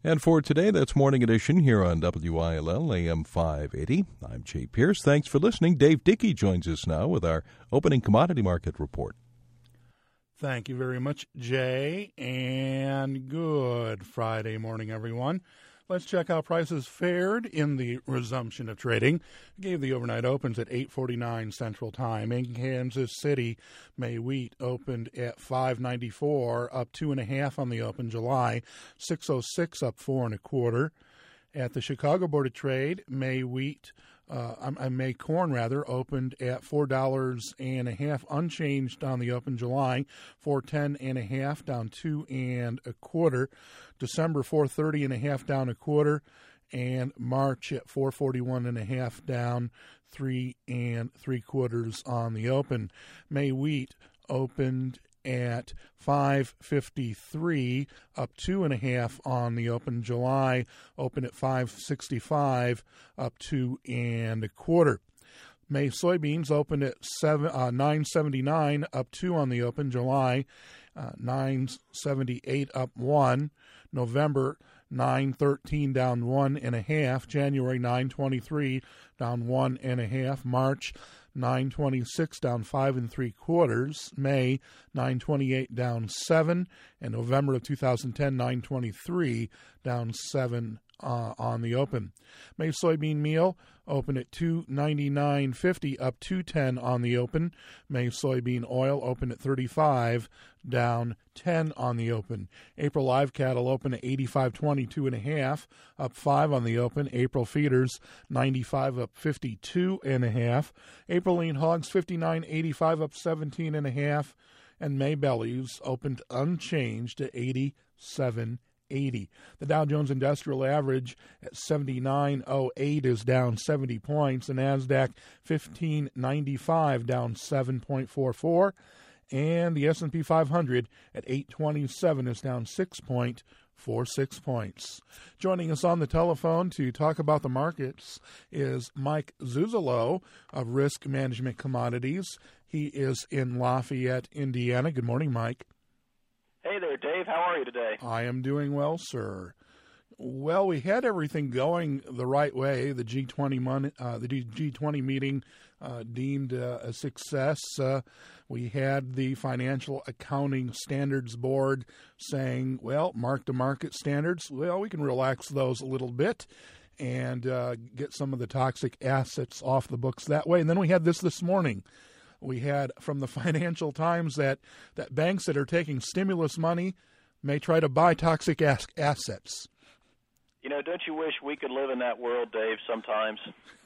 And for today, that's Morning Edition here on WILL AM 580. I'm Jay Pierce. Thanks for listening. Dave Dickey joins us now with our opening commodity market report. Thank you very much, Jay, and good Friday morning, everyone. Let's check how prices fared in the resumption of trading. Gave the overnight opens at 8:49 Central Time. In Kansas City, May wheat opened at $5.94, up 2.5 on the open. July, $6.06, up 4 1/4. At the Chicago Board of Trade, May corn opened at $4.50, unchanged on the open. July, $4.10.5, down 2 1/4. December, $4.30.5, down 1/4, and March at $4.41.5, down 3 3/4 on the open. May wheat opened at $5.53, up 2.5 on the open. July opened at $5.65, up 2 1/4. May soybeans opened at $9.79, up 2 on the open. July $9.78, up 1. November $9.13, down 1.5. January $9.23, down 1.5. March $9.26, down 5 3/4. May $9.28, down 7, and November of 2010 $9.23, down 7 on the open. May soybean meal opened at $2.99.50, up 2.10 on the open. May soybean oil opened at $35, down 10 on the open. April live cattle opened at $85.20, 2.5, up 5 on the open. April feeders $95, up 52.5. April lean hogs $59.85, up 17.5, and May bellies opened unchanged at $87.80. The Dow Jones Industrial Average at 79.08 is down 70 points. The NASDAQ 1595 down 7.44. And the S&P 500 at 827 is down 6.46 points. Joining us on the telephone to talk about the markets is Mike Zuzolo of Risk Management Commodities. He is in Lafayette, Indiana. Good morning, Mike. Hey there, Dave. How are you today? I am doing well, sir. Well, we had everything going the right way. The G20 meeting deemed a success. We had the Financial Accounting Standards Board saying, well, mark-to-market standards, well, we can relax those a little bit and get some of the toxic assets off the books that way. And then we had this morning. We had from the Financial Times that banks that are taking stimulus money may try to buy toxic assets. You know, don't you wish we could live in that world, Dave, sometimes?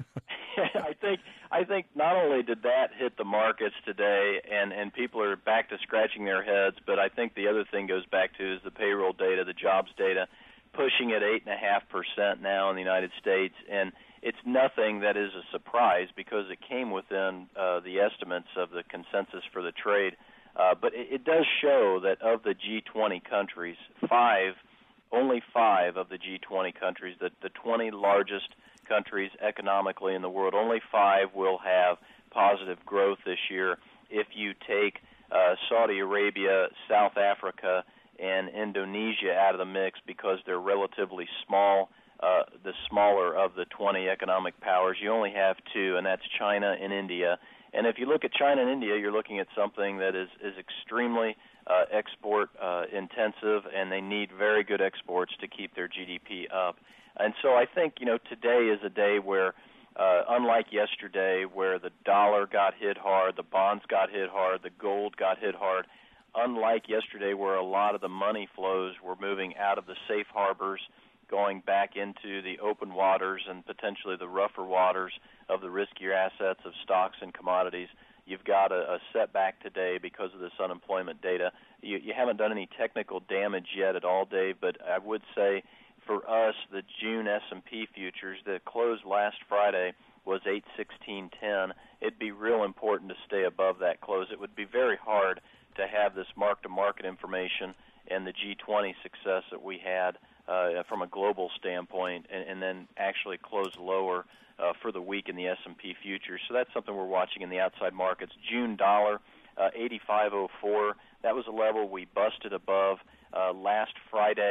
I think not only did that hit the markets today and people are back to scratching their heads, but I think the other thing goes back to is the payroll data, the jobs data, pushing at 8.5% now in the United States. And it's nothing that is a surprise because it came within the estimates of the consensus for the trade. But it does show that of the G20 countries, only 5 of the G20 countries, the 20 largest countries economically in the world, only 5 will have positive growth this year. If you take Saudi Arabia, South Africa, and Indonesia out of the mix because they're relatively small, the smaller of the 20 economic powers, you only have 2, and that's China and India. And if you look at China and India, you're looking at something that is extremely export intensive, and they need very good exports to keep their GDP up. And so I think, today is a day where, unlike yesterday, where the dollar got hit hard, the bonds got hit hard, the gold got hit hard, unlike yesterday where a lot of the money flows were moving out of the safe harbors, going back into the open waters and potentially the rougher waters of the riskier assets of stocks and commodities. You've got a setback today because of this unemployment data. You haven't done any technical damage yet at all, Dave, but I would say for us, the June S&P futures that closed last Friday was 816.10. It'd be real important to stay above that close. It would be very hard to have this mark-to-market information and the G20 success that we had from a global standpoint and then actually close lower for the week in the S&P futures. So that's something we're watching in the outside markets. June dollar, 85.04. That was a level we busted above last Friday.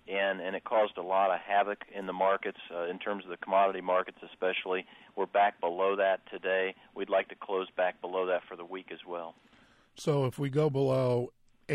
and it caused a lot of havoc in the markets, in terms of the commodity markets especially. We're back below that today. We'd like to close back below that for the week as well. So if we go below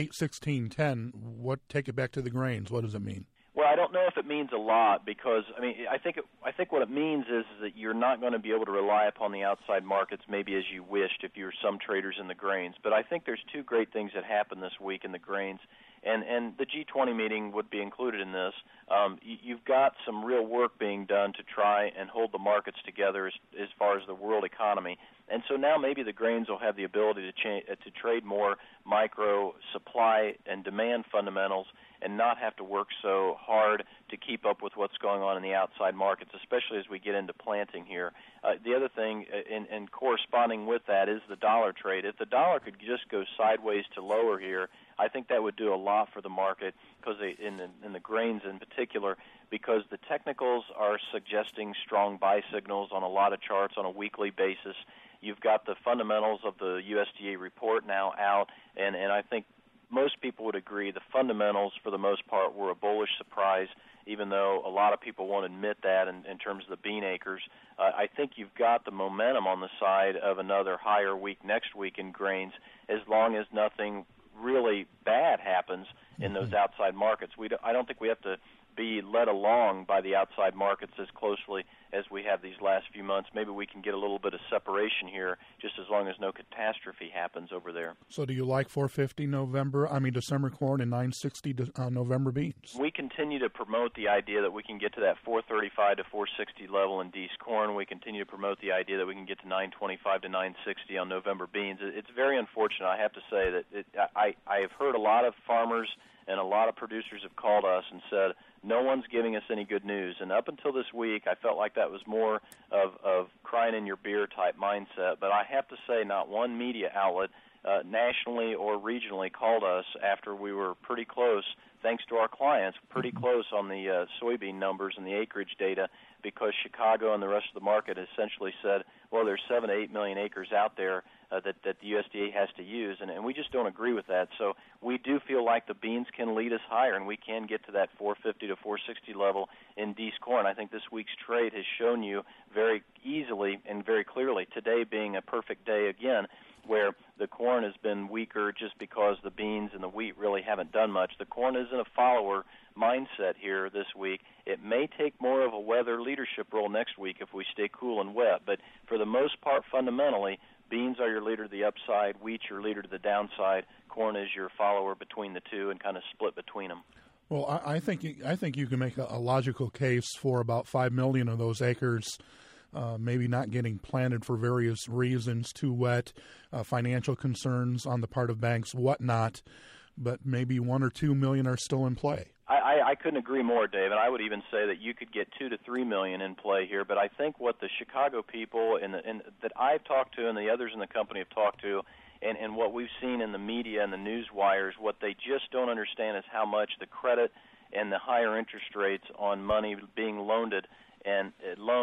816.10, take it back to the grains, what does it mean? Well, I don't know if it means a lot because, I think what it means is that you're not going to be able to rely upon the outside markets maybe as you wished if you're some traders in the grains. But I think there's two great things that happened this week in the grains, and the G20 meeting would be included in this. You've got some real work being done to try and hold the markets together as far as the world economy. And so now maybe the grains will have the ability to trade more micro supply and demand fundamentals and not have to work so hard to keep up with what's going on in the outside markets, especially as we get into planting here. The other thing, and corresponding with that, is the dollar trade. If the dollar could just go sideways to lower here, I think that would do a lot for the market, because in the grains in particular, because the technicals are suggesting strong buy signals on a lot of charts on a weekly basis. You've got the fundamentals of the USDA report now out, and I think most people would agree the fundamentals, for the most part, were a bullish surprise, even though a lot of people won't admit that in terms of the bean acres. I think you've got the momentum on the side of another higher week next week in grains, as long as nothing really bad happens in those outside markets. I don't think we have to be led along by the outside markets as closely as we have these last few months. Maybe we can get a little bit of separation here, just as long as no catastrophe happens over there. So do you like 450 December corn and 960 November beans? We continue to promote the idea that we can get to that 435 to 460 level in Dees corn. We continue to promote the idea that we can get to 925 to 960 on November beans. It's very unfortunate, I have to say, that I have heard a lot of farmers and a lot of producers have called us and said, no one's giving us any good news. And up until this week, I felt like that was more of crying in your beer type mindset. But I have to say, not one media outlet, nationally or regionally, called us after we were pretty close, thanks to our clients, pretty close on the soybean numbers and the acreage data, because Chicago and the rest of the market essentially said, well, there's 7 to 8 million acres out there that the USDA has to use, and we just don't agree with that. So we do feel like the beans can lead us higher, and we can get to that 450 to 460 level in Dees corn. I think this week's trade has shown you very easily and very clearly, today being a perfect day again, where the corn has been weaker just because the beans and the wheat really haven't done much. The corn isn't a follower mindset here this week. It may take more of a weather leadership role next week if we stay cool and wet, but for the most part, fundamentally, beans are your leader to the upside, wheat your leader to the downside, corn is your follower between the two and kind of split between them. Well, I think you can make a logical case for about 5 million of those acres maybe not getting planted for various reasons, too wet, financial concerns on the part of banks, whatnot, but maybe 1 or 2 million are still in play. I couldn't agree more, Dave, and I would even say that you could get 2 to 3 million in play here. But I think what the Chicago people and that I've talked to and the others in the company have talked to, and what we've seen in the media and the news wires, what they just don't understand is how much the credit and the higher interest rates on money being loaned and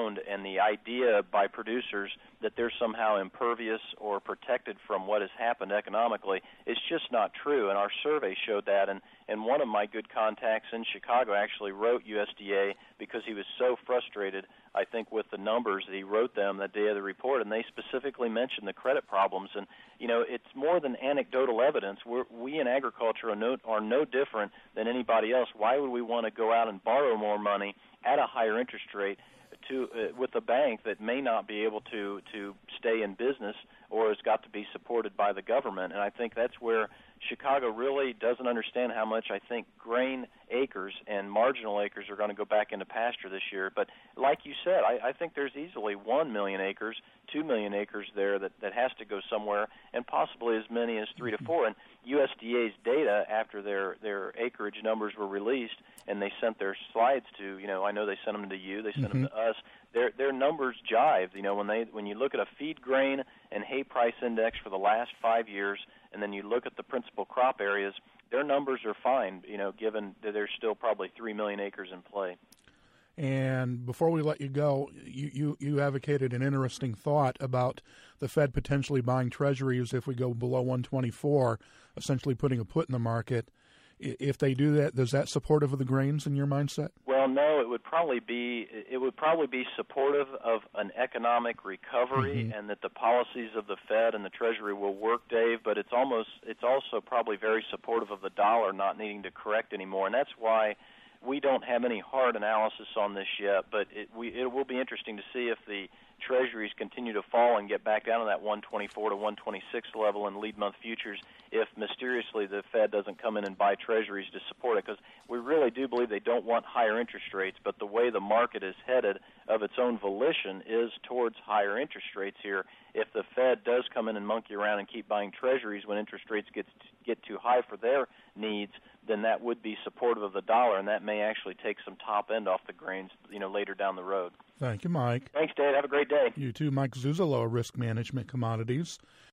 the idea by producers that they're somehow impervious or protected from what has happened economically is just not true. And our survey showed that. And one of my good contacts in Chicago actually wrote USDA because he was so frustrated, I think, with the numbers that he wrote them the day of the report, and they specifically mentioned the credit problems. And, you know, it's more than anecdotal evidence. We in agriculture are no different than anybody else. Why would we want to go out and borrow more money at a higher interest rate with a bank that may not be able to stay in business or has got to be supported by the government? And I think that's where Chicago really doesn't understand how much I think grain acres and marginal acres are going to go back into pasture this year. But like you said, I think there's easily 1 million acres, 2 million acres there that has to go somewhere, and possibly as many as 3 to 4. And USDA's data after their acreage numbers were released, and they sent their slides to, I know they sent them to you, they sent them to us. Their numbers jive. When you look at a feed grain and hay price index for the last 5 years, and then you look at the principal crop areas, their numbers are fine, given that there's still probably 3 million acres in play. And before we let you go, you advocated an interesting thought about the Fed potentially buying treasuries if we go below 124, essentially putting a put in the market. If they do that, is that supportive of the grains in your mindset? Well, no, it would probably be supportive of an economic recovery, and that the policies of the Fed and the Treasury will work, Dave. But it's also probably very supportive of the dollar not needing to correct anymore, and that's why we don't have any hard analysis on this yet. But it will be interesting to see if the Treasuries continue to fall and get back down to that 124 to 126 level in lead month futures if mysteriously the Fed doesn't come in and buy Treasuries to support it, because we really do believe they don't want higher interest rates, but the way the market is headed of its own volition is towards higher interest rates here. If the Fed does come in and monkey around and keep buying Treasuries when interest rates get too high for their needs, then that would be supportive of the dollar, and that may actually take some top end off the grains, later down the road. Thank you, Mike. Thanks, Dave. Have a great day. You too, Mike Zuzolo, Risk Management Commodities.